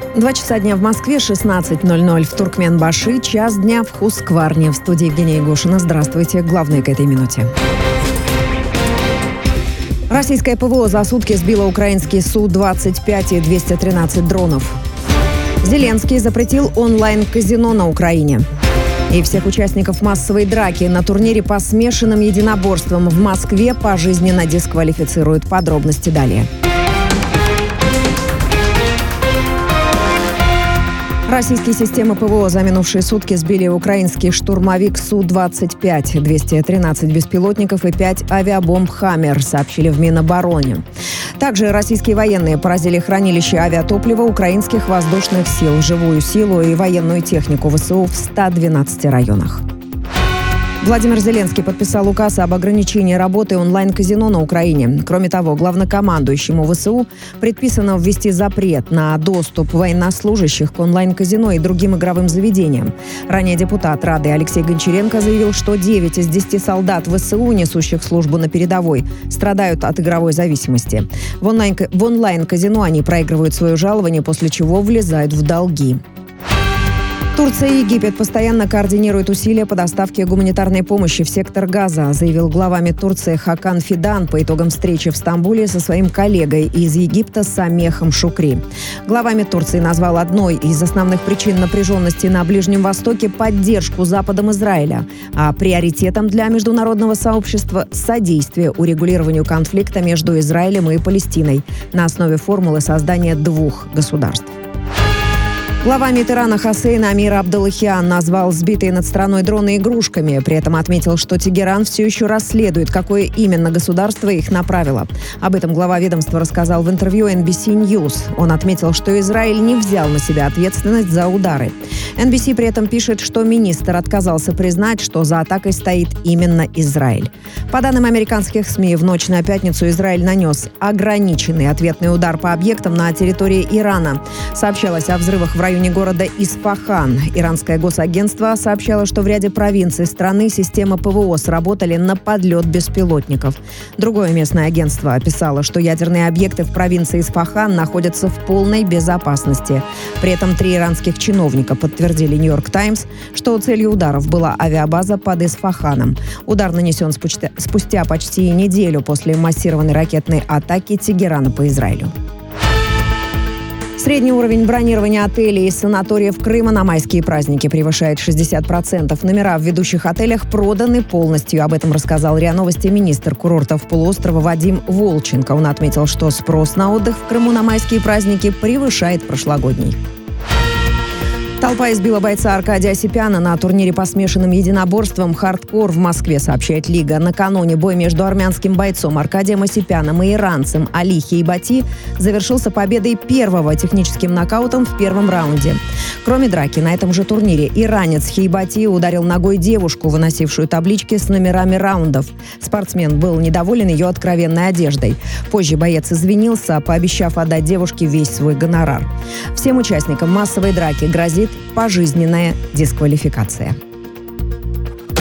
2 часа дня в Москве, 16:00 в Туркменбаши, час дня в Хускварне. В студии Евгения Егошина. Здравствуйте. Главное к этой минуте. Российское ПВО за сутки сбило украинский Су-25 и 213 дронов. Зеленский запретил онлайн-казино на Украине. И всех участников массовой драки на турнире по смешанным единоборствам в Москве пожизненно дисквалифицируют. Подробности далее. Российские системы ПВО за минувшие сутки сбили украинский штурмовик Су-25, 213 беспилотников и 5 авиабомб «Хаммер», сообщили в Минобороне. Также российские военные поразили хранилище авиатоплива украинских воздушных сил, живую силу и военную технику ВСУ в 112 районах. Владимир Зеленский подписал указ об ограничении работы онлайн-казино на Украине. Кроме того, главнокомандующему ВСУ предписано ввести запрет на доступ военнослужащих к онлайн-казино и другим игровым заведениям. Ранее депутат Рады Алексей Гончаренко заявил, что 9 из 10 солдат ВСУ, несущих службу на передовой, страдают от игровой зависимости. В онлайн-казино они проигрывают свое жалование, после чего влезают в долги. Турция и Египет постоянно координируют усилия по доставке гуманитарной помощи в сектор Газа, заявил глава МИД Турции Хакан Фидан по итогам встречи в Стамбуле со своим коллегой из Египта Самехом Шукри. Глава МИД Турции назвал одной из основных причин напряженности на Ближнем Востоке поддержку Западом Израиля, а приоритетом для международного сообщества – содействие урегулированию конфликта между Израилем и Палестиной на основе формулы создания двух государств. Глава МИД Ирана Хоссейн Амир Абдаллахиан назвал сбитые над страной дроны игрушками. При этом отметил, что Тегеран все еще расследует, какое именно государство их направило. Об этом глава ведомства рассказал в интервью NBC News. Он отметил, что Израиль не взял на себя ответственность за удары. NBC при этом пишет, что министр отказался признать, что за атакой стоит именно Израиль. По данным американских СМИ, в ночь на пятницу Израиль нанес ограниченный ответный удар по объектам на территории Ирана. Сообщалось о взрывах в районе города Исфахан. Иранское госагентство сообщало, что в ряде провинций страны системы ПВО сработали на подлет беспилотников. Другое местное агентство описало, что ядерные объекты в провинции Исфахан находятся в полной безопасности. При этом 3 иранских чиновника подтвердили «Нью-Йорк Таймс», что целью ударов была авиабаза под Исфаханом. Удар нанесен спустя почти неделю после массированной ракетной атаки Тегерана по Израилю. Средний уровень бронирования отелей и санаториев Крыма на майские праздники превышает 60%. Номера в ведущих отелях проданы полностью. Об этом рассказал РИА Новости министр курортов полуострова Вадим Волченко. Он отметил, что спрос на отдых в Крыму на майские праздники превышает прошлогодний. Толпа избила бойца Аркадия Осипяна на турнире по смешанным единоборствам «Хардкор» в Москве, сообщает Лига. Накануне бой между армянским бойцом Аркадием Осипяном и иранцем Али Хейбати завершился победой первого техническим нокаутом в первом раунде. Кроме драки, на этом же турнире иранец Хейбати ударил ногой девушку, выносившую таблички с номерами раундов. Спортсмен был недоволен ее откровенной одеждой. Позже боец извинился, пообещав отдать девушке весь свой гонорар. Всем участникам массовой драки грозит пожизненная дисквалификация.